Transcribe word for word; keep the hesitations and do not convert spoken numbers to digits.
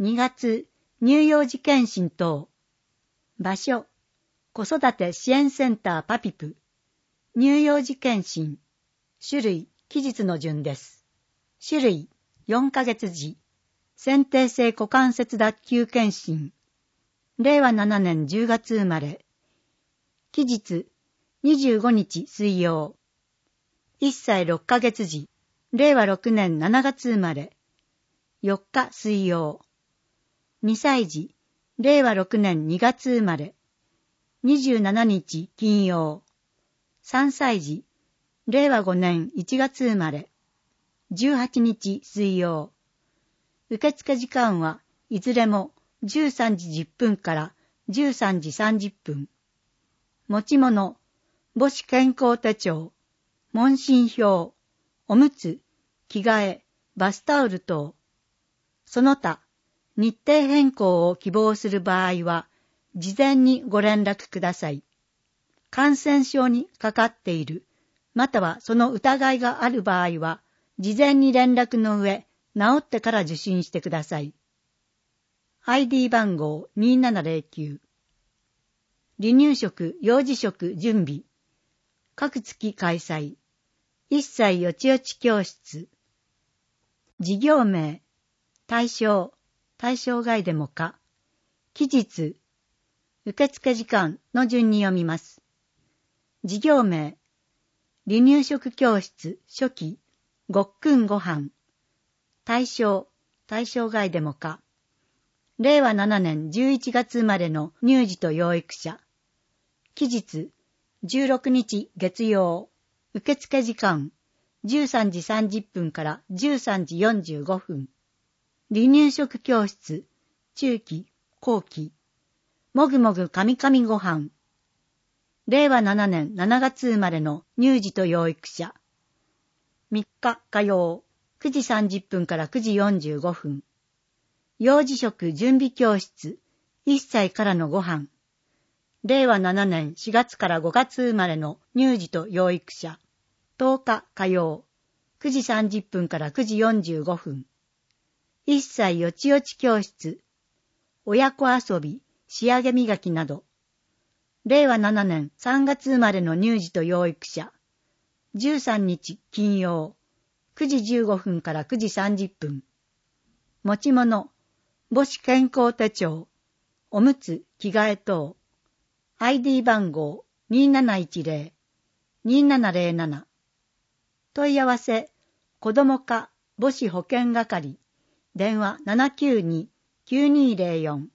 にがつ、乳幼児健診等。場所、子育て支援センターパピプ。乳幼児健診。種類、期日の順です。種類、よんかげつじ。先天性股関節脱臼健診。れいわななねんじゅうがつ生まれ。期日、にじゅうごにち水曜。いっさいろっかげつじ。れいわろくねんしちがつ生まれ。よっか水曜。にさいじ。れいわろくねんにがつ生まれ。にじゅうしちにち金曜。さんさいじ。れいわごねんいちがつ生まれ。じゅうはちにち水曜。受付時間はいずれもじゅうさんじじゅっぷんからじゅうさんじさんじゅっぷん。持ち物、母子健康手帳、問診票、おむつ、着替え、バスタオル等。その他、日程変更を希望する場合は、事前にご連絡ください。感染症にかかっている、またはその疑いがある場合は、事前に連絡の上、治ってから受診してください。アイディー 番号にーななぜろきゅう。離乳食、幼児食準備。各月開催。いっさいよちよち教室。事業名。対象。対象外でもか。期日。受付時間の順に読みます。事業名。離乳食教室初期。ごっくんご飯。対象。対象外でもか。れいわななねんじゅういちがつ生まれの乳児と養育者。期日、じゅうろくにち月曜。受付時間、じゅうさんじさんじゅっぷんからじゅうさんじよんじゅうごふん。離乳食教室、中期、後期。もぐもぐかみかみご飯。れいわななねんしちがつ生まれの乳児と養育者。みっか火曜、くじさんじゅっぷんからくじよんじゅうごふん。幼児食準備教室、いっさいからのご飯。れいわななねんしがつからごがつ生まれの乳児と養育者。とおか火曜、くじさんじゅっぷんからくじよんじゅうごふん。いっさいよちよち教室。親子遊び、仕上げ磨きなど。れいわななねんさんがつ生まれの乳児と養育者。じゅうさんにち金曜、くじじゅうごふんからくじさんじゅっぷん。持ち物、母子健康手帳、おむつ、着替え等。アイディー 番号にーなないちぜろ、にーななぜろなな。問い合わせ、子ども課母子保健係、電話 ななきゅうに きゅうにーぜろよん。